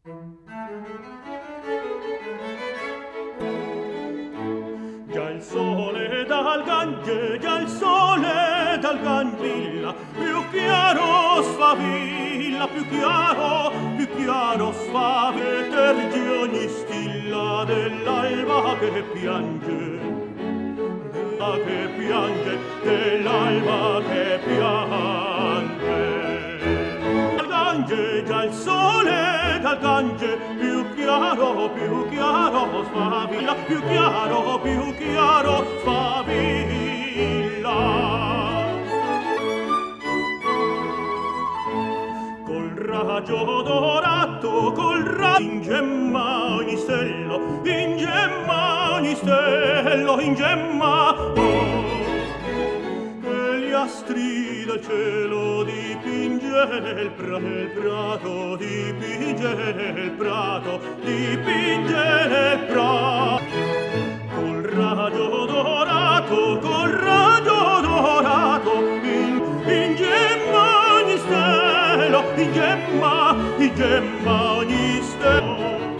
Già il sole dal Gange, già il sole dal Gangilla, più chiaro sfavilla, più chiaro sfavetergi ogni stilla dell'alba che piange, dell'alba che piange. Dal Gange, già il sole dal Gange, più chiaro sfavilla, più chiaro sfavilla. Col raggio dorato, ingemma ogni stello, ingemma, e gli astri del cielo dipinge nel prato, dipinge nel prato. Col raggio dorato, ingemma ogni stelo, ingemma ogni stelo.